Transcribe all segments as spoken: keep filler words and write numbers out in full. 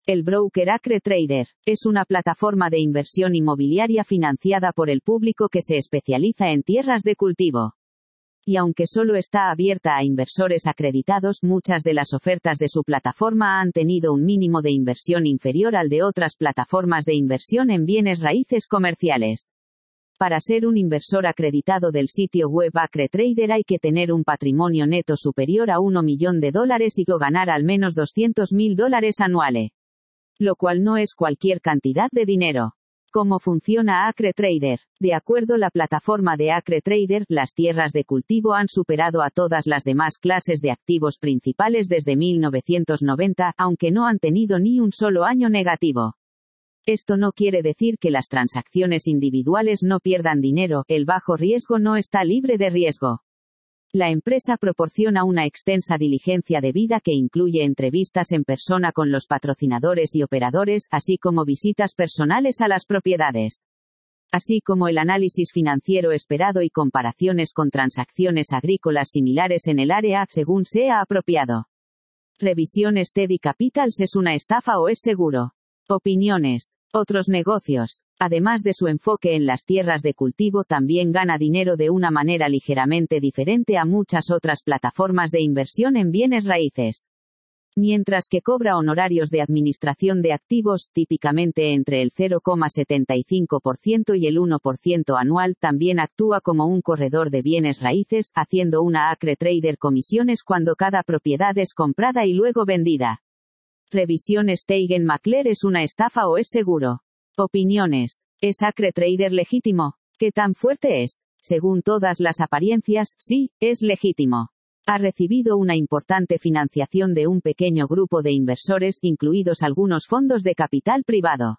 El broker AcreTrader es una plataforma de inversión inmobiliaria financiada por el público que se especializa en tierras de cultivo. Y aunque solo está abierta a inversores acreditados, muchas de las ofertas de su plataforma han tenido un mínimo de inversión inferior al de otras plataformas de inversión en bienes raíces comerciales. Para ser un inversor acreditado del sitio web AcreTrader hay que tener un patrimonio neto superior a un millón de dólares y o ganar al menos doscientos mil dólares anuales. Lo cual no es cualquier cantidad de dinero. ¿Cómo funciona AcreTrader? De acuerdo a la plataforma de AcreTrader, las tierras de cultivo han superado a todas las demás clases de activos principales desde mil novecientos noventa, aunque no han tenido ni un solo año negativo. Esto no quiere decir que las transacciones individuales no pierdan dinero, el bajo riesgo no está libre de riesgo. La empresa proporciona una extensa diligencia debida que incluye entrevistas en persona con los patrocinadores y operadores, así como visitas personales a las propiedades. Así como el análisis financiero esperado y comparaciones con transacciones agrícolas similares en el área, según sea apropiado. Revisión Steady Capitals ¿es una estafa o es seguro? Opiniones. Otros negocios. Además de su enfoque en las tierras de cultivo, también gana dinero de una manera ligeramente diferente a muchas otras plataformas de inversión en bienes raíces. Mientras que cobra honorarios de administración de activos, típicamente entre el cero coma setenta y cinco por ciento y el uno por ciento anual, también actúa como un corredor de bienes raíces, haciendo una AcreTrader comisiones cuando cada propiedad es comprada y luego vendida. Revisión Steigen Macler ¿es una estafa o es seguro? Opiniones. ¿Es AcreTrader legítimo? ¿Qué tan fuerte es? Según todas las apariencias, sí, es legítimo. Ha recibido una importante financiación de un pequeño grupo de inversores, incluidos algunos fondos de capital privado.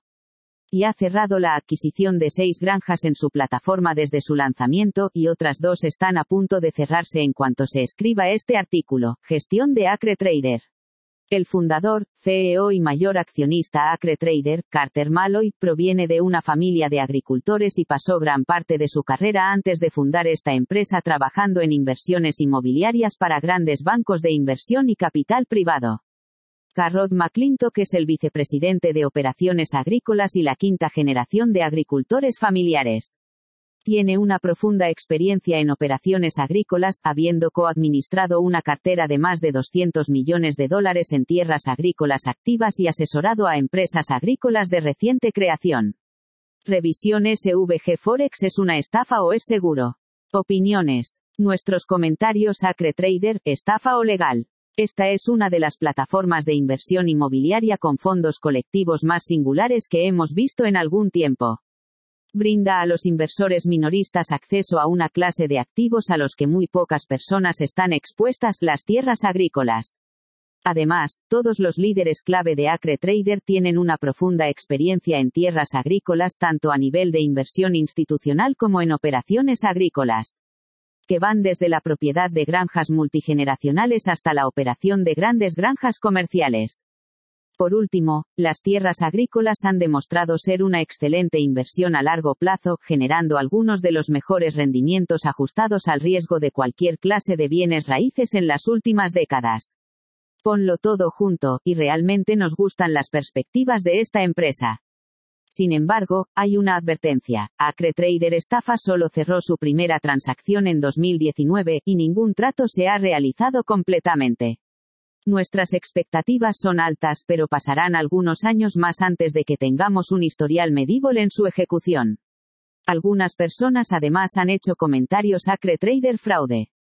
Y ha cerrado la adquisición de seis granjas en su plataforma desde su lanzamiento, y otras dos están a punto de cerrarse en cuanto se escriba este artículo. Gestión de AcreTrader. El fundador, C E O y mayor accionista AcreTrader, Carter Malloy, proviene de una familia de agricultores y pasó gran parte de su carrera antes de fundar esta empresa trabajando en inversiones inmobiliarias para grandes bancos de inversión y capital privado. Carrot McClintock es el vicepresidente de operaciones agrícolas y la quinta generación de agricultores familiares. Tiene una profunda experiencia en operaciones agrícolas, habiendo coadministrado una cartera de más de doscientos millones de dólares en tierras agrícolas activas y asesorado a empresas agrícolas de reciente creación. Revisión S V G Forex ¿es una estafa o es seguro? Opiniones. Nuestros comentarios AcreTrader, estafa o legal. Esta es una de las plataformas de inversión inmobiliaria con fondos colectivos más singulares que hemos visto en algún tiempo. Brinda a los inversores minoristas acceso a una clase de activos a los que muy pocas personas están expuestas, las tierras agrícolas. Además, todos los líderes clave de AcreTrader tienen una profunda experiencia en tierras agrícolas tanto a nivel de inversión institucional como en operaciones agrícolas, que van desde la propiedad de granjas multigeneracionales hasta la operación de grandes granjas comerciales. Por último, las tierras agrícolas han demostrado ser una excelente inversión a largo plazo, generando algunos de los mejores rendimientos ajustados al riesgo de cualquier clase de bienes raíces en las últimas décadas. Ponlo todo junto, y realmente nos gustan las perspectivas de esta empresa. Sin embargo, hay una advertencia. AcreTrader Estafa solo cerró su primera transacción en dos mil diecinueve, y ningún trato se ha realizado completamente. Nuestras expectativas son altas, pero pasarán algunos años más antes de que tengamos un historial medible en su ejecución. Algunas personas además han hecho comentarios AcreTrader fraude.